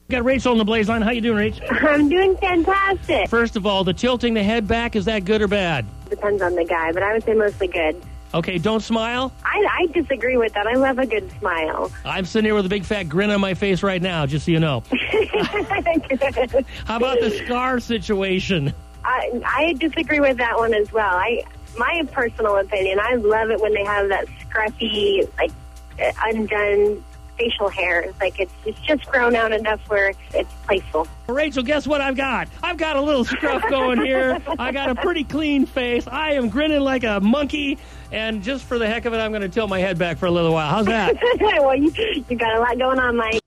Got Rachel on the Blaze line. How you doing, Rach? I'm doing fantastic. First of all, the tilting the head back, is that good or bad? Depends on the guy, but I would say mostly good. Okay, don't smile. I disagree with that. I love a good smile. I'm sitting here with a big fat grin on my face right now, just so you know. How about the scar situation? I disagree with that one as well. My personal opinion, I love it when they have that scruffy, like, undone facial hair. Like, it's just grown out enough where it's playful. Rachel, guess what I've got? I've got a little scruff going here. I got a pretty clean face. I am grinning like a monkey. And just for the heck of it, I'm going to tilt my head back for a little while. How's that? Well, you got a lot going on, Mike.